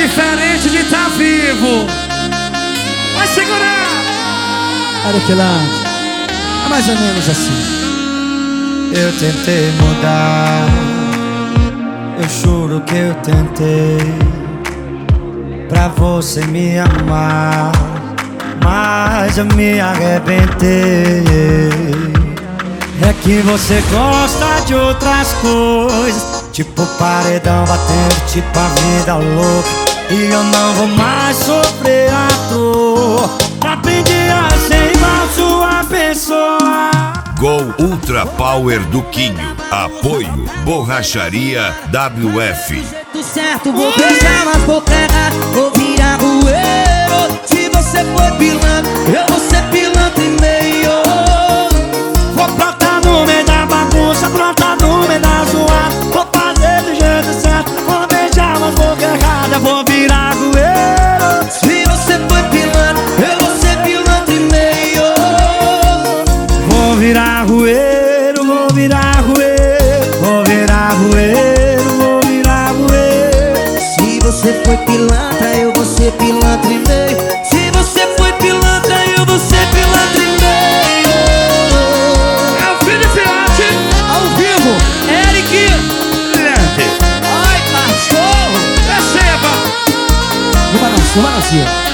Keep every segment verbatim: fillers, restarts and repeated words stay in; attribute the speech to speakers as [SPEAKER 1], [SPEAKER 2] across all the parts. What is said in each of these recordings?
[SPEAKER 1] diferente de estar vivo. Vai segurar.
[SPEAKER 2] Arequilante, é mais ou menos assim.
[SPEAKER 3] Eu tentei mudar, eu juro que eu tentei, pra você me amar, mas eu me arrebentei. É que você gosta de outras coisas, tipo paredão batendo, tipo a vida louca, e eu não vou mais sofrer a dor. Aprendi a ser igual sua pessoa.
[SPEAKER 4] Gol Ultra Power do Quinho. Apoio Borracharia W F.
[SPEAKER 5] Do jeito certo, vou beijar nas bocas erradas, vou virar rueiro. Se você for pilantra, eu vou ser pilantra e meio.
[SPEAKER 3] Vou plantar no meio da bagunça, plantar no meio da zoada. Vou fazer do jeito certo, vou beijar nas bocas erradas, vou virar rueiro.
[SPEAKER 5] Se você for pilantra, eu vou ser pilantra e meio.
[SPEAKER 3] Vou virar rueiro, vou virar rueiro, vou virar rueiro, vou virar rueiro.
[SPEAKER 5] Se você for pilantra, eu vou ser pilantra e meio. Se você for pilantra, eu vou ser pilantra e meio.
[SPEAKER 1] É o Felipe Arte,
[SPEAKER 5] Ao vivo, Eric. Ai, cachorro.
[SPEAKER 1] receba.
[SPEAKER 2] No balanço, no balanço.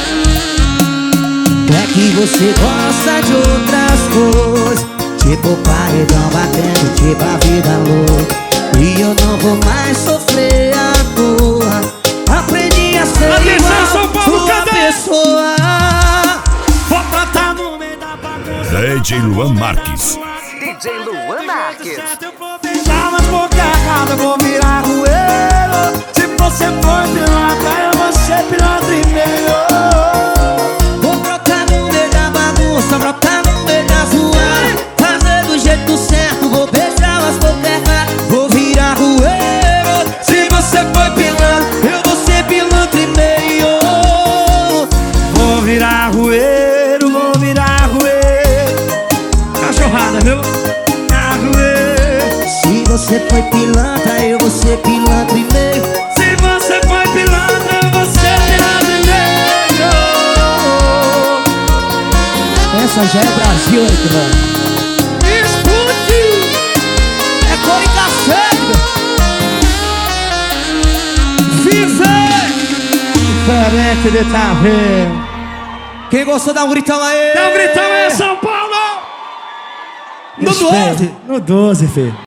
[SPEAKER 5] É que você gosta de outras coisas, tipo paredão batendo, tipo a vida louca, e eu não vou mais sofrer a dor. Aprendi a ser
[SPEAKER 1] Atenção, São
[SPEAKER 5] igual
[SPEAKER 1] Paulo,
[SPEAKER 5] sua
[SPEAKER 1] cadê?
[SPEAKER 5] pessoa.
[SPEAKER 3] Vou plantar no meio da bagunça.
[SPEAKER 4] D J Luan Marques.
[SPEAKER 6] D J Luan Marques.
[SPEAKER 3] Eu vou beijar nas bocas erradas, vou virar rueiro. Se você for pilantra, eu vou ser pilantra e meio.
[SPEAKER 5] Vou brotar no meio da bagunça, brotar no meio da zoada, fazer do jeito certo, vou beijar as bocas erradas, vou virar rueiro. Se você for pilantra, eu vou ser pilantra e meio.
[SPEAKER 3] Vou virar rueiro, vou virar rueiro.
[SPEAKER 1] Cachorrada, viu?
[SPEAKER 3] Virar rueiro.
[SPEAKER 5] Se você foi pilantra, eu vou ser pilantra e meio.
[SPEAKER 3] Se você for pilantra, eu vou ser pilantra e meio.
[SPEAKER 2] Essa já é Brasil, Arequilante.
[SPEAKER 5] Escute! É cor e cacete!
[SPEAKER 1] Vive!
[SPEAKER 2] Diferente de tá vendo.
[SPEAKER 5] Quem gostou, dá um gritão aí!
[SPEAKER 1] Dá um gritão aí, São Paulo!
[SPEAKER 2] No doze. No doze, filho.